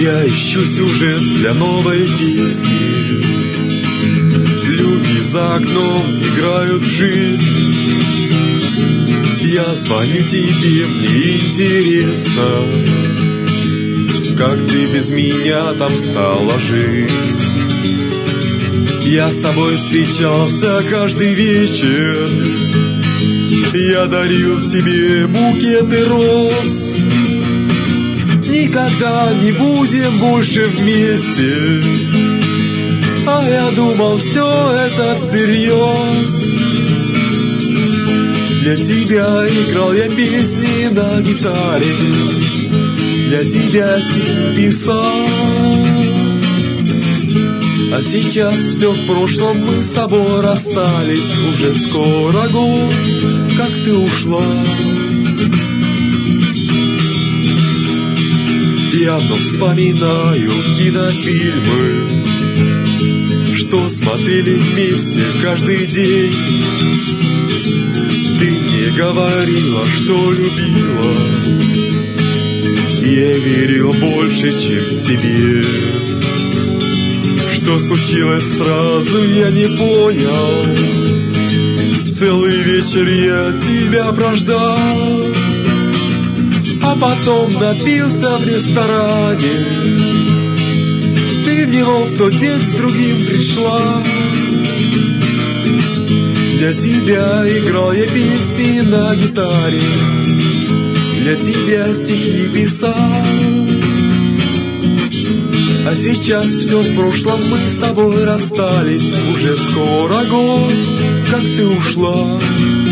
Я ищу сюжет для новой песни. Люди за окном играют в жизнь. Я звоню тебе, мне интересно, как ты без меня там стала жить. Я с тобой встречался каждый вечер. Я дарил тебе букеты роз. Никогда не будем больше вместе. А я думал, все это всерьез. Для тебя играл я песни на гитаре, для тебя стихи писал. А сейчас все в прошлом, мы с тобой расстались. Уже скоро год, как ты ушла. Я вновь вспоминаю кинофильмы, что смотрели вместе каждый день. Ты мне говорила, что любила, я верил больше, чем себе. Что случилось сразу, я не понял. Целый вечер я тебя прождал, а потом напился в ресторане. Ты в него в тот день с другим пришла. Для тебя играл я песни на гитаре, для тебя стихи писал. А сейчас все в прошлом, мы с тобой расстались. Уже скоро год, как ты ушла.